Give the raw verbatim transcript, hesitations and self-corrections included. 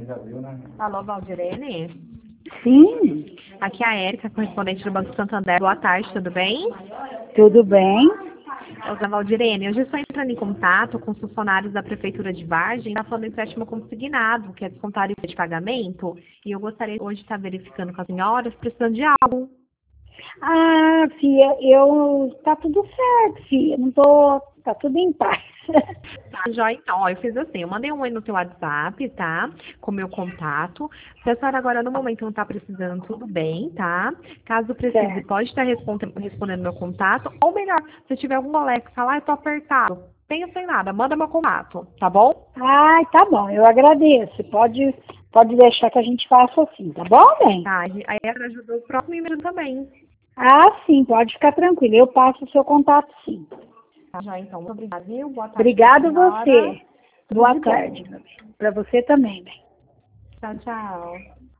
Alô, Valdirene? Sim, Aqui é a Érica, correspondente do Banco Santander. Boa tarde, tudo bem? tudo bem? Olá, Valdirene, eu já estou entrando em contato com os funcionários da Prefeitura de Vargem, está falando do empréstimo consignado, que é descontar de pagamento, e eu gostaria hoje de estar verificando com as senhoras, precisando de algo. Ah, filha, eu... Tá tudo certo, filha. Não tô... Tá tudo em paz. Tá, já então, ó, eu fiz assim, eu mandei um oi no teu WhatsApp, tá? Com meu contato. Se a senhora agora no momento não tá precisando, tudo bem, tá? Caso precise, Certo. pode estar responde- respondendo meu contato, ou melhor, se tiver algum colega que falar, ah, eu tô apertado, pensa em nada, manda meu contato, tá bom? Ai, tá bom, eu agradeço. Pode, pode deixar que a gente faça assim, tá bom, bem? Tá, aí ela ajudou o próximo e-mail também. Ah, sim, pode ficar tranquilo. Eu passo o seu contato, sim. Tá, já então, muito obrigada, viu? Boa tarde pra Obrigada a senhora. você. Tudo Boa de bom. tarde, meu bem. Para você também, bem. Tchau, tchau.